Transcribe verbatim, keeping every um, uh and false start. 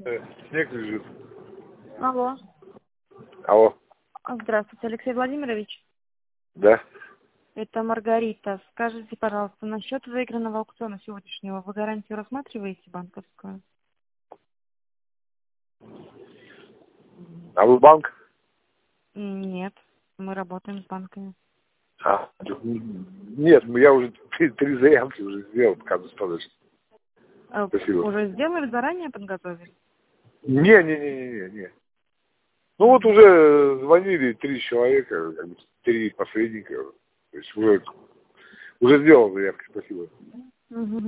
Снег лежит. Алло. Алло. Здравствуйте, Алексей Владимирович. Да. Это Маргарита. Скажите, пожалуйста, насчет выигранного аукциона сегодняшнего, вы гарантию рассматриваете банковскую? А вы банк? Нет, мы работаем с банками. А, нет, я уже три, три заявки уже сделал, пока достаточно. А, Спасибо. Уже сделали, заранее подготовили? Не, не, не, не, не, не. Ну вот уже звонили три человека, как бы, три посредника. То есть уже, уже сделал заявки, спасибо. Угу.